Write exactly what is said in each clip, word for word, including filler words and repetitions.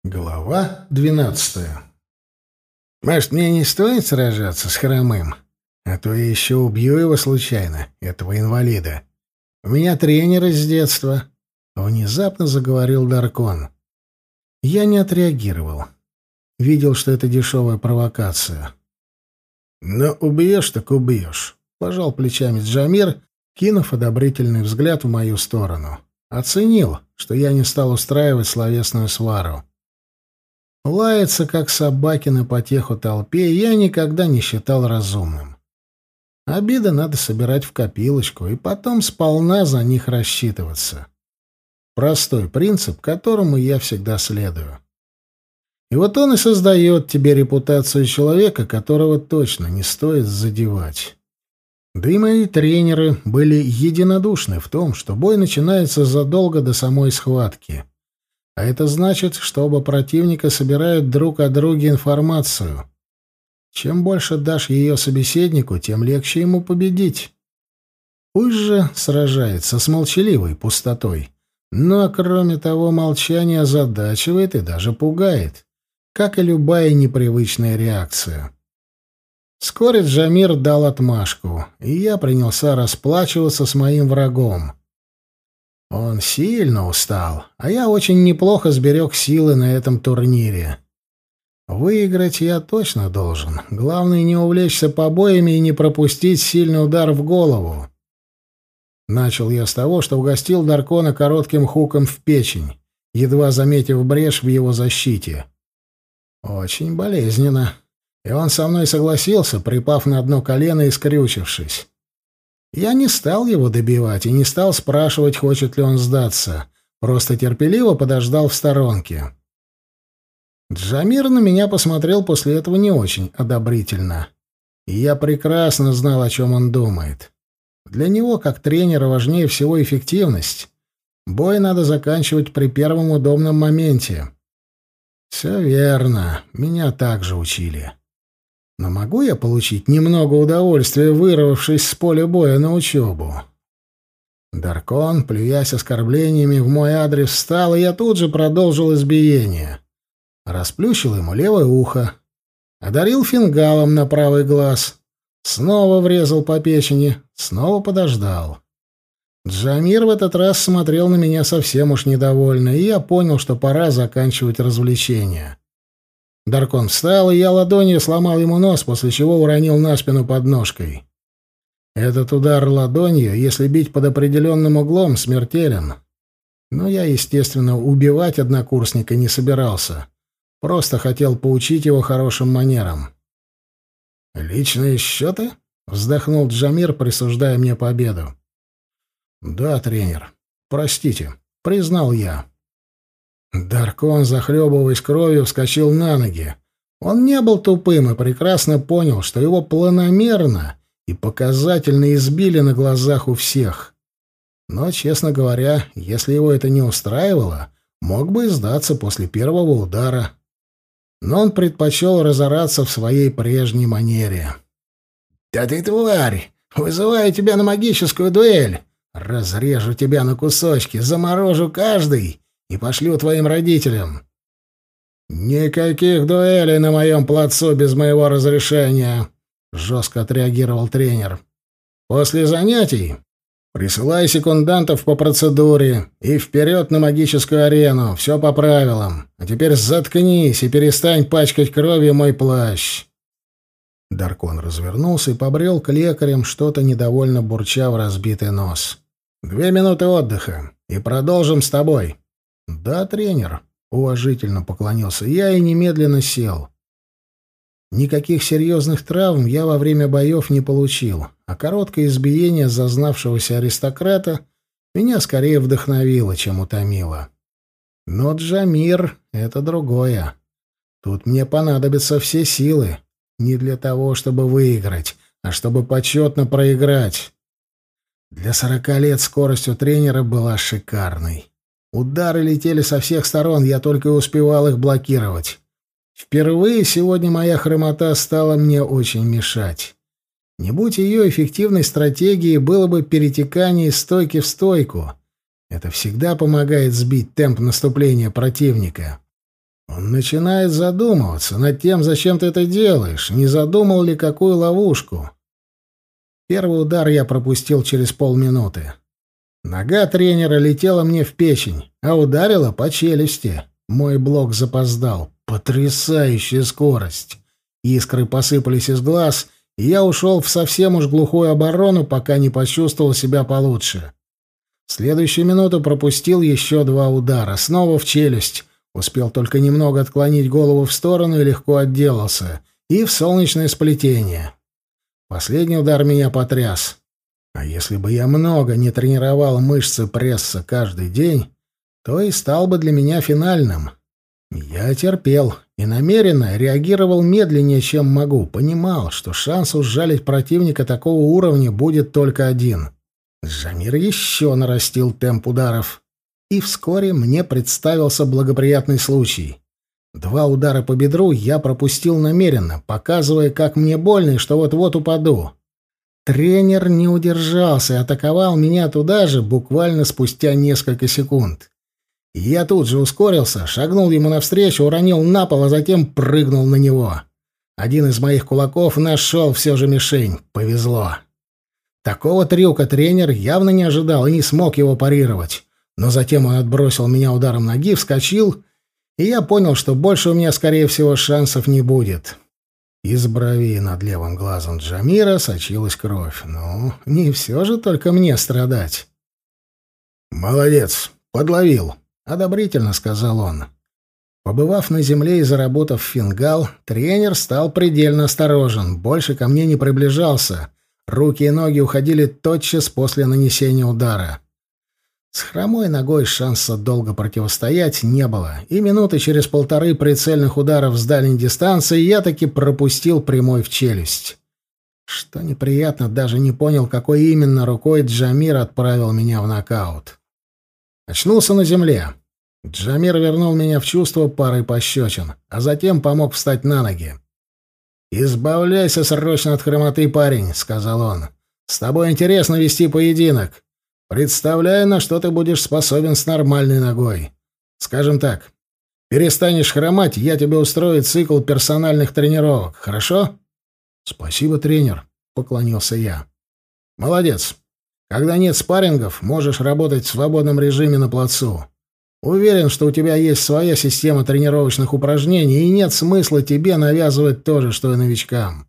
Глава двенадцатая. «Может, мне не стоит сражаться с Хромым? А то я еще убью его случайно, этого инвалида. У меня тренер из детства». Внезапно заговорил Даркон. Я не отреагировал. Видел, что это дешевая провокация. «Ну, убьешь, так убьешь», — пожал плечами Джамир, кинув одобрительный взгляд в мою сторону. Оценил, что я не стал устраивать словесную свару. Лаяться, как собаки на потеху толпе, я никогда не считал разумным. Обиды надо собирать в копилочку и потом сполна за них рассчитываться. Простой принцип, которому я всегда следую. И вот он и создает тебе репутацию человека, которого точно не стоит задевать. Да и мои тренеры были единодушны в том, что бой начинается задолго до самой схватки. А это значит, что оба противника собирают друг о друге информацию. Чем больше дашь ее собеседнику, тем легче ему победить. Пусть же сражается с молчаливой пустотой. Но, кроме того, молчание озадачивает и даже пугает, как и любая непривычная реакция. Вскоре Джамир дал отмашку, и я принялся расплачиваться с моим врагом. Он сильно устал, а я очень неплохо сберег силы на этом турнире. Выиграть я точно должен. Главное, не увлечься побоями и не пропустить сильный удар в голову. Начал я с того, что угостил Даркона коротким хуком в печень, едва заметив брешь в его защите. Очень болезненно. И он со мной согласился, припав на одно колено и скрючившись. Я не стал его добивать и не стал спрашивать, хочет ли он сдаться. Просто терпеливо подождал в сторонке. Джамир на меня посмотрел после этого не очень одобрительно. И я прекрасно знал, о чем он думает. Для него, как тренера, важнее всего эффективность. Бой надо заканчивать при первом удобном моменте. Все верно, меня так же учили. Но могу я получить немного удовольствия, вырвавшись с поля боя на учебу? Даркон, плюясь оскорблениями в мой адрес, встал, и я тут же продолжил избиение. Расплющил ему левое ухо, одарил фингалом на правый глаз, снова врезал по печени, снова подождал. Джамир в этот раз смотрел на меня совсем уж недовольно, и я понял, что пора заканчивать развлечение. Даркон встал, и я ладонью сломал ему нос, после чего уронил на спину подножкой. Этот удар ладонью, если бить под определенным углом, смертелен. Но я, естественно, убивать однокурсника не собирался. Просто хотел поучить его хорошим манерам. «Личные счеты?» — вздохнул Джамир, присуждая мне победу. «Да, тренер. Простите», — признал я. Даркон, захлебываясь кровью, вскочил на ноги. Он не был тупым и прекрасно понял, что его планомерно и показательно избили на глазах у всех. Но, честно говоря, если его это не устраивало, мог бы и сдаться после первого удара. Но он предпочел разораться в своей прежней манере. «Да ты тварь! Вызываю тебя на магическую дуэль! Разрежу тебя на кусочки, заморожу каждый и пошлю твоим родителям!» «Никаких дуэлей на моем плацу без моего разрешения!» — жестко отреагировал тренер. «После занятий присылай секундантов по процедуре и вперед на магическую арену, все по правилам. А теперь заткнись и перестань пачкать кровью мой плащ!» Даркон развернулся и побрел к лекарям, что-то недовольно бурча в разбитый нос. «Две минуты отдыха, и продолжим с тобой». «Да, тренер», — уважительно поклонился я и немедленно сел. Никаких серьезных травм я во время боев не получил, а короткое избиение зазнавшегося аристократа меня скорее вдохновило, чем утомило. Но Джамир — это другое. Тут мне понадобятся все силы. Не для того, чтобы выиграть, а чтобы почетно проиграть. Для сорока лет скорость у тренера была шикарной. Удары летели со всех сторон, я только и успевал их блокировать. Впервые сегодня моя хромота стала мне очень мешать. Не будь ее эффективной стратегией, было бы перетекание из стойки в стойку. Это всегда помогает сбить темп наступления противника. Он начинает задумываться над тем, зачем ты это делаешь, не задумал ли какую ловушку. Первый удар я пропустил через полминуты. Нога тренера летела мне в печень, а ударила по челюсти. Мой блок запоздал. Потрясающая скорость. Искры посыпались из глаз, и я ушел в совсем уж глухую оборону, пока не почувствовал себя получше. В следующую минуту пропустил еще два удара. Снова в челюсть. Успел только немного отклонить голову в сторону и легко отделался. И в солнечное сплетение. Последний удар меня потряс. А если бы я много не тренировал мышцы пресса каждый день, то и стал бы для меня финальным. Я терпел и намеренно реагировал медленнее, чем могу. Понимал, что шанс ужалить противника такого уровня будет только один. Джамир еще нарастил темп ударов. И вскоре мне представился благоприятный случай. Два удара по бедру я пропустил намеренно, показывая, как мне больно и что вот-вот упаду. Тренер не удержался и атаковал меня туда же, буквально спустя несколько секунд. Я тут же ускорился, шагнул ему навстречу, уронил на пол, а затем прыгнул на него. Один из моих кулаков нашел все же мишень. Повезло. Такого трюка тренер явно не ожидал и не смог его парировать. Но затем он отбросил меня ударом ноги, вскочил, и я понял, что больше у меня, скорее всего, шансов не будет. Из брови над левым глазом Джамира сочилась кровь. Ну, не все же только мне страдать. «Молодец, подловил», — одобрительно сказал он. Побывав на земле и заработав фингал, тренер стал предельно осторожен, больше ко мне не приближался. Руки и ноги уходили тотчас после нанесения удара. С хромой ногой шанса долго противостоять не было, и минуты через полторы прицельных ударов с дальней дистанции я таки пропустил прямой в челюсть. Что неприятно, даже не понял, какой именно рукой Джамир отправил меня в нокаут. Очнулся на земле. Джамир вернул меня в чувство парой пощечин, а затем помог встать на ноги. «Избавляйся срочно от хромоты, парень», — сказал он. «С тобой интересно вести поединок. Представляю, на что ты будешь способен с нормальной ногой. Скажем так, перестанешь хромать, я тебе устрою цикл персональных тренировок, хорошо?» «Спасибо, тренер», — поклонился я. «Молодец. Когда нет спаррингов, можешь работать в свободном режиме на плацу. Уверен, что у тебя есть своя система тренировочных упражнений, и нет смысла тебе навязывать то же, что и новичкам».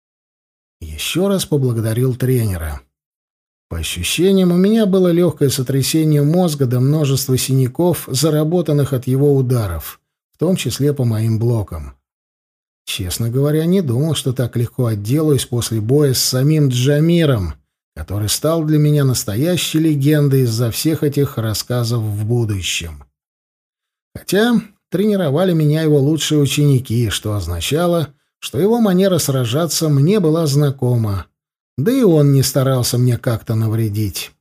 Еще раз поблагодарил тренера. По ощущениям, у меня было легкое сотрясение мозга до множества синяков, заработанных от его ударов, в том числе по моим блокам. Честно говоря, не думал, что так легко отделаюсь после боя с самим Джамиром, который стал для меня настоящей легендой из-за всех этих рассказов в будущем. Хотя тренировали меня его лучшие ученики, что означало, что его манера сражаться мне была знакома, да и он не старался мне как-то навредить.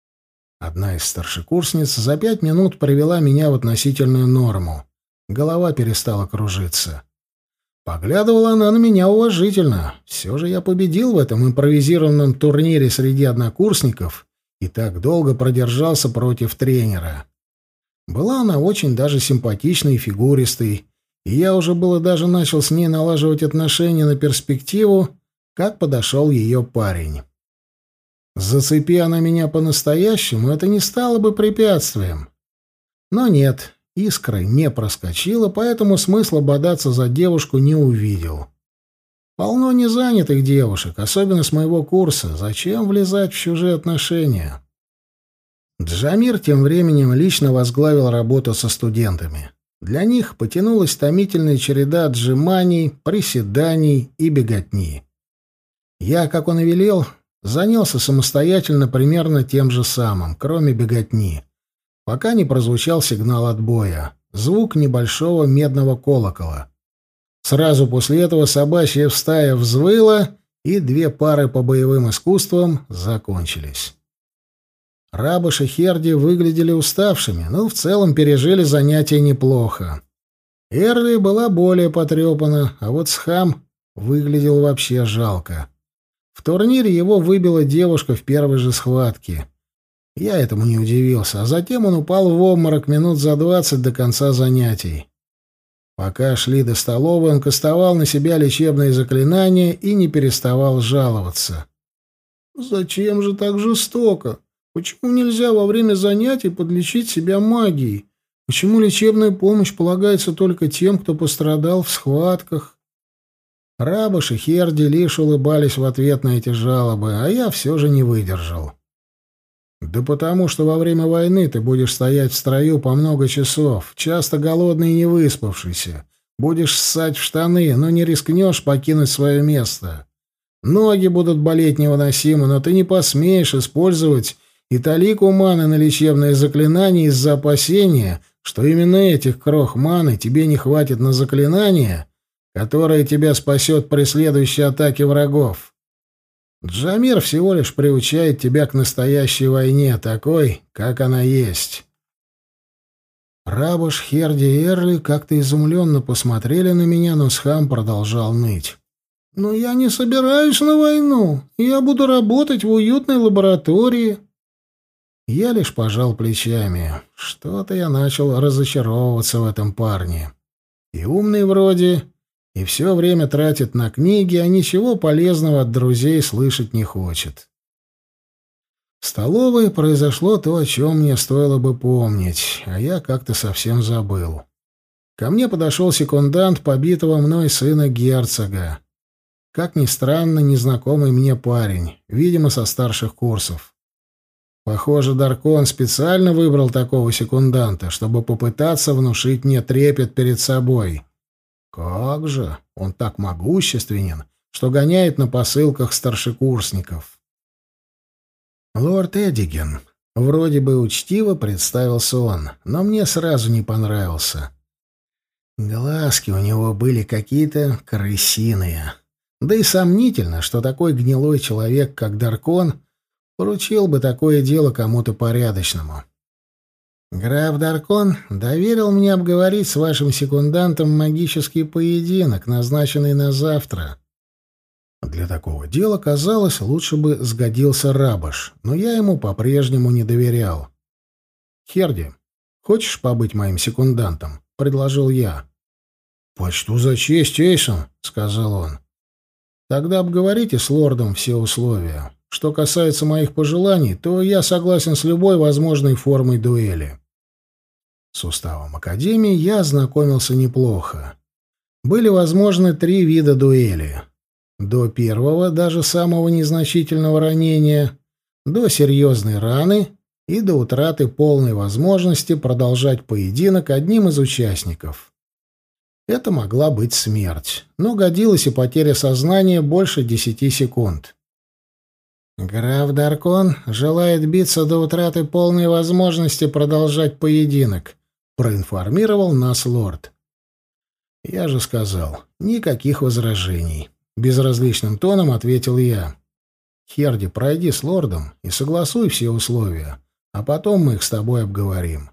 Одна из старшекурсниц за пять минут привела меня в относительную норму. Голова перестала кружиться. Поглядывала она на меня уважительно. Все же я победил в этом импровизированном турнире среди однокурсников и так долго продержался против тренера. Была она очень даже симпатичной и фигуристой, и я уже было даже начал с ней налаживать отношения на перспективу, как подошел ее парень. Зацепи она меня по-настоящему, это не стало бы препятствием. Но нет, искры не проскочила, поэтому смысла бодаться за девушку не увидел. Полно незанятых девушек, особенно с моего курса. Зачем влезать в чужие отношения? Джамир тем временем лично возглавил работу со студентами. Для них потянулась томительная череда отжиманий, приседаний и беготни. Я, как он и велел, занялся самостоятельно примерно тем же самым, кроме беготни, пока не прозвучал сигнал отбоя, звук небольшого медного колокола. Сразу после этого собачья стая взвыла, и две пары по боевым искусствам закончились. Рабыш и Херди выглядели уставшими, но в целом пережили занятие неплохо. Эрли была более потрепана, а вот Схам выглядел вообще жалко. В турнире его выбила девушка в первой же схватке. Я этому не удивился, а затем он упал в обморок минут за двадцать до конца занятий. Пока шли до столовой, он кастовал на себя лечебные заклинания и не переставал жаловаться. «Зачем же так жестоко? Почему нельзя во время занятий подлечить себя магией? Почему лечебная помощь полагается только тем, кто пострадал в схватках?» Рабыш и Херди лишь улыбались в ответ на эти жалобы, а я все же не выдержал. «Да потому что во время войны ты будешь стоять в строю по много часов, часто голодный и не выспавшийся. Будешь ссать в штаны, но не рискнешь покинуть свое место. Ноги будут болеть невыносимо, но ты не посмеешь использовать и талику маны на лечебное заклинание из-за опасения, что именно этих крох маны тебе не хватит на заклинание, которое тебя спасет при следующей атаке врагов. Джамир всего лишь приучает тебя к настоящей войне, такой, как она есть». Рабыш, Херди и Эрли как-то изумленно посмотрели на меня, но Схам продолжал ныть. «Но я не собираюсь на войну. Я буду работать в уютной лаборатории». Я лишь пожал плечами. Что-то я начал разочаровываться в этом парне. И умный вроде, и все время тратит на книги, а ничего полезного от друзей слышать не хочет. В столовой произошло то, о чем мне стоило бы помнить, а я как-то совсем забыл. Ко мне подошел секундант побитого мной сына герцога. Как ни странно, незнакомый мне парень, видимо, со старших курсов. Похоже, Даркон специально выбрал такого секунданта, чтобы попытаться внушить мне трепет перед собой. Как же, он так могущественен, что гоняет на посылках старшекурсников. «Лорд Эдиген», — вроде бы учтиво представился он, но мне сразу не понравился. Глазки у него были какие-то крысиные. Да и сомнительно, что такой гнилой человек, как Даркон, поручил бы такое дело кому-то порядочному. «Граф Даркон доверил мне обговорить с вашим секундантом магический поединок, назначенный на завтра». Для такого дела, казалось, лучше бы сгодился Рабыш, но я ему по-прежнему не доверял. «Херди, хочешь побыть моим секундантом?» — предложил я. «Почту за честь, Эйсон», — сказал он. «Тогда обговорите с лордом все условия. Что касается моих пожеланий, то я согласен с любой возможной формой дуэли». С уставом Академии я ознакомился неплохо. Были возможны три вида дуэли. До первого, даже самого незначительного ранения, до серьезной раны и до утраты полной возможности продолжать поединок одним из участников. Это могла быть смерть, но годилась и потеря сознания больше десяти секунд. «Граф Даркон желает биться до утраты полной возможности продолжать поединок», — проинформировал нас лорд. Я же сказал, никаких возражений. Безразличным тоном ответил я. «Херди, пройди с лордом и согласуй все условия, а потом мы их с тобой обговорим».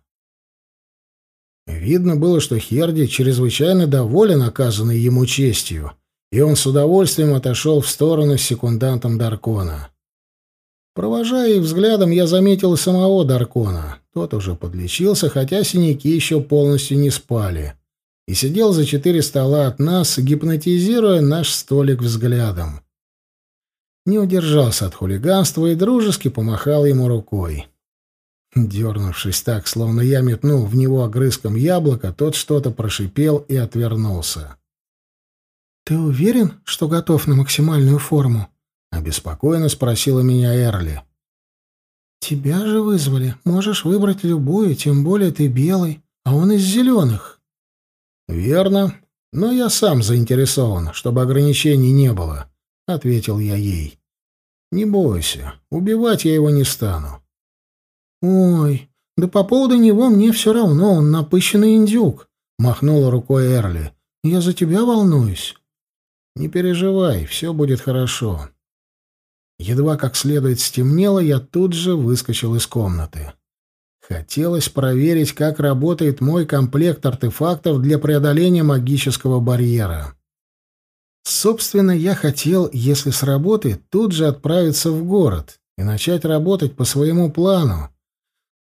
Видно было, что Херди чрезвычайно доволен оказанной ему честью, и он с удовольствием отошел в сторону с секундантом Даркона. Провожая их взглядом, я заметил и самого Даркона. Тот уже подлечился, хотя синяки еще полностью не спали, и сидел за четыре стола от нас, гипнотизируя наш столик взглядом. Не удержался от хулиганства и дружески помахал ему рукой. Дернувшись так, словно я метнул в него огрызком яблока, тот что-то прошипел и отвернулся. «Ты уверен, что готов на максимальную форму?» — обеспокоенно спросила меня Эрли. «Тебя же вызвали. Можешь выбрать любую, тем более ты белый, а он из зеленых». «Верно, но я сам заинтересован, чтобы ограничений не было», — ответил я ей. «Не бойся, убивать я его не стану». «Ой, да по поводу него мне все равно, он напыщенный индюк», — махнула рукой Эрли. «Я за тебя волнуюсь». «Не переживай, все будет хорошо». Едва как следует стемнело, я тут же выскочил из комнаты. Хотелось проверить, как работает мой комплект артефактов для преодоления магического барьера. Собственно, я хотел, если сработает, тут же отправиться в город и начать работать по своему плану.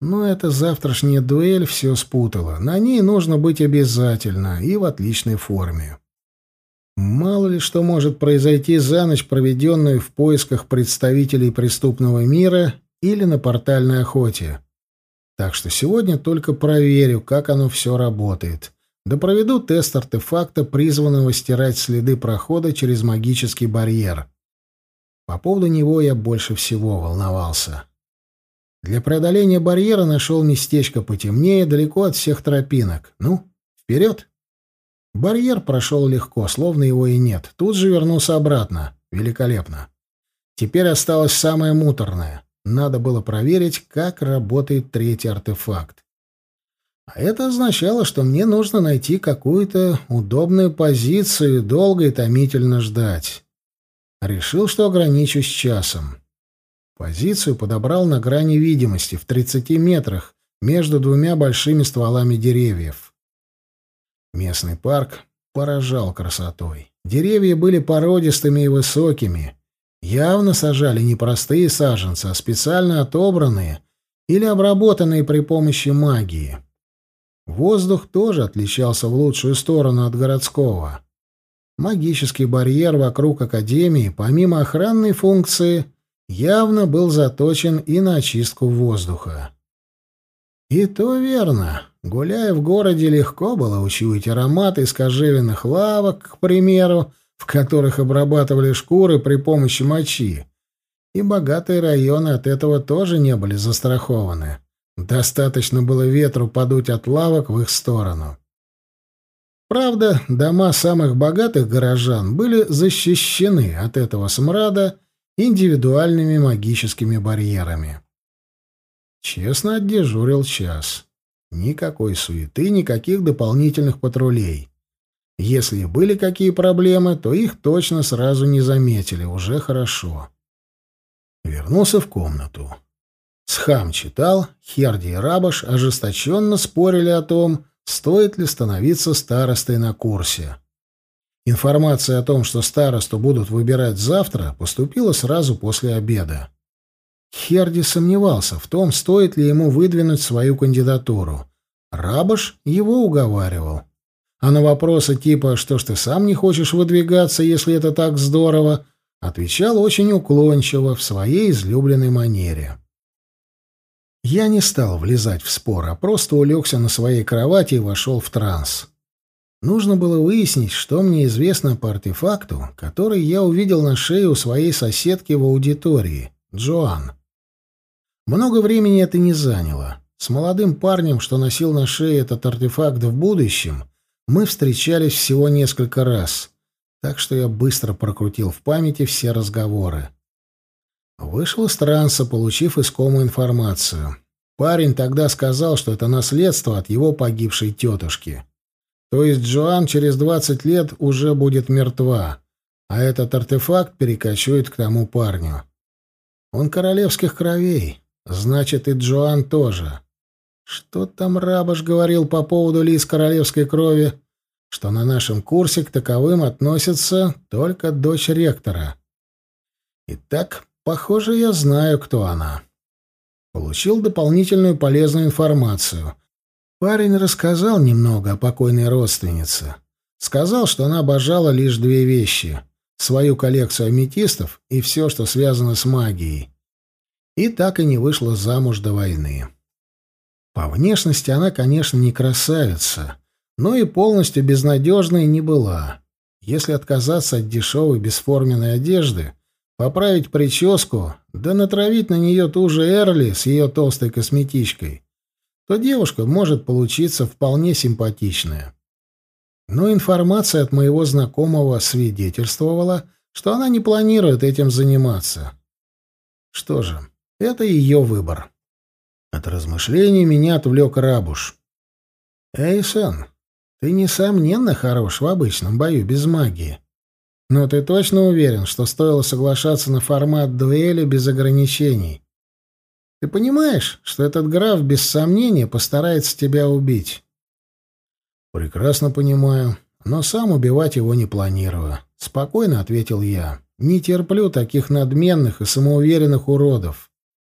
Но эта завтрашняя дуэль все спутала. На ней нужно быть обязательно и в отличной форме. Мало ли что может произойти за ночь, проведенную в поисках представителей преступного мира или на портальной охоте. Так что сегодня только проверю, как оно все работает. Да проведу тест артефакта, призванного стирать следы прохода через магический барьер. По поводу него я больше всего волновался. Для преодоления барьера нашел местечко потемнее, далеко от всех тропинок. Ну, вперед! Барьер прошел легко, словно его и нет. Тут же вернулся обратно. Великолепно. Теперь осталось самое муторное. Надо было проверить, как работает третий артефакт. А это означало, что мне нужно найти какую-то удобную позицию и долго и томительно ждать. Решил, что ограничусь часом. Позицию подобрал на грани видимости, в тридцати метрах, между двумя большими стволами деревьев. Местный парк поражал красотой. Деревья были породистыми и высокими. Явно сажали не простые саженцы, а специально отобранные или обработанные при помощи магии. Воздух тоже отличался в лучшую сторону от городского. Магический барьер вокруг Академии, помимо охранной функции, явно был заточен и на очистку воздуха. И то верно. Гуляя в городе, легко было учуять ароматы из кожевенных лавок, к примеру, в которых обрабатывали шкуры при помощи мочи. И богатые районы от этого тоже не были застрахованы. Достаточно было ветру подуть от лавок в их сторону. Правда, дома самых богатых горожан были защищены от этого смрада индивидуальными магическими барьерами. Честно отдежурил час. Никакой суеты, никаких дополнительных патрулей. Если и были какие проблемы, то их точно сразу не заметили, уже хорошо. Вернулся в комнату. Схам читал, Херди и Рабаш ожесточенно спорили о том, стоит ли становиться старостой на курсе. Информация о том, что старосту будут выбирать завтра, поступила сразу после обеда. Херди сомневался в том, стоит ли ему выдвинуть свою кандидатуру. Рабаш его уговаривал. А на вопросы типа «что ж ты сам не хочешь выдвигаться, если это так здорово?» отвечал очень уклончиво, в своей излюбленной манере. Я не стал влезать в спор, а просто улегся на своей кровати и вошел в транс. Нужно было выяснить, что мне известно по артефакту, который я увидел на шее у своей соседки в аудитории, Джоан. Много времени это не заняло. С молодым парнем, что носил на шее этот артефакт в будущем, мы встречались всего несколько раз, так что я быстро прокрутил в памяти все разговоры. Вышел из транса, получив искомую информацию. Парень тогда сказал, что это наследство от его погибшей тетушки. То есть Джоан через двадцать лет уже будет мертва, а этот артефакт перекочует к тому парню. Он королевских кровей, значит, и Джоан тоже. Что там Рабаш говорил по поводу лиц королевской крови? Что на нашем курсе к таковым относится только дочь ректора. Итак, похоже, я знаю, кто она. Получил дополнительную полезную информацию. Парень рассказал немного о покойной родственнице. Сказал, что она обожала лишь две вещи — свою коллекцию аметистов и все, что связано с магией. И так и не вышла замуж до войны. По внешности она, конечно, не красавица, но и полностью безнадежной не была. Если отказаться от дешевой бесформенной одежды, поправить прическу, да натравить на нее ту же Эрли с ее толстой косметичкой, то девушка может получиться вполне симпатичная. Но информация от моего знакомого свидетельствовала, что она не планирует этим заниматься. Что же, это ее выбор. От размышлений меня отвлек Рабуш. «Эй, сын, ты, несомненно, хорош в обычном бою без магии. Но ты точно уверен, что стоило соглашаться на формат дуэли без ограничений? Ты понимаешь, что этот граф без сомнения постарается тебя убить?» «Прекрасно понимаю, но сам убивать его не планирую», — спокойно ответил я. «Не терплю таких надменных и самоуверенных уродов.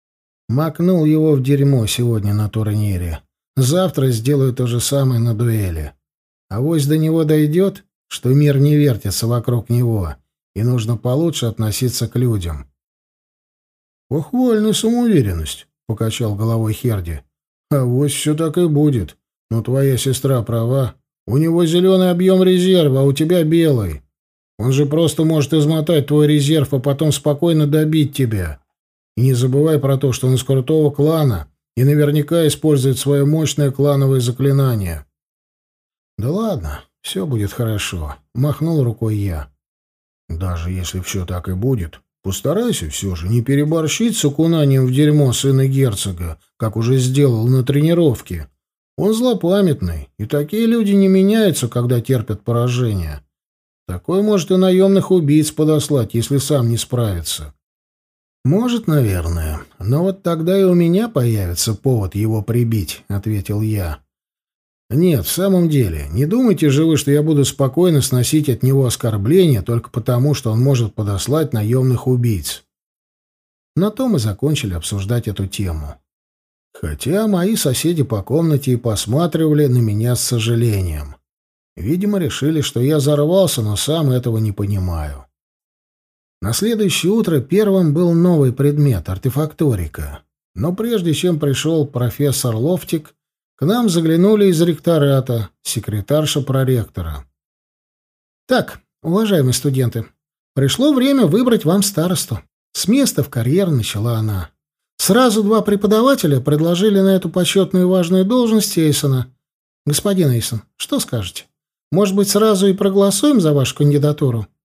Макнул его в дерьмо сегодня на турнире. Завтра сделаю то же самое на дуэли. Авось до него дойдет, что мир не вертится вокруг него, и нужно получше относиться к людям. «Похвальная самоуверенность», — покачал головой Херди. «Авось все так и будет. Но твоя сестра права. У него зеленый объем резерва, а у тебя белый. Он же просто может измотать твой резерв, а потом спокойно добить тебя. И не забывай про то, что он из крутого клана и наверняка использует свое мощное клановое заклинание». «Да ладно, все будет хорошо», — махнул рукой я. «Даже если все так и будет, постарайся все же не переборщить с окунанием в дерьмо сына герцога, как уже сделал на тренировке. Он злопамятный, и такие люди не меняются, когда терпят поражение. Такой может и наемных убийц подослать, если сам не справится». «Может, наверное, но вот тогда и у меня появится повод его прибить», — ответил я. «Нет, в самом деле, не думайте же вы, что я буду спокойно сносить от него оскорбления только потому, что он может подослать наемных убийц». На то мы закончили обсуждать эту тему. Хотя мои соседи по комнате и посматривали на меня с сожалением. Видимо, решили, что я взорвался, но сам этого не понимаю. На следующее утро первым был новый предмет — артефакторика. Но прежде чем пришел профессор Лофтик, к нам заглянули из ректората, секретарша проректора. «Так, уважаемые студенты, пришло время выбрать вам старосту». С места в карьер начала она. «Сразу два преподавателя предложили на эту почетную и важную должность Эйсона. Господин Эйсон, что скажете? Может быть, сразу и проголосуем за вашу кандидатуру?»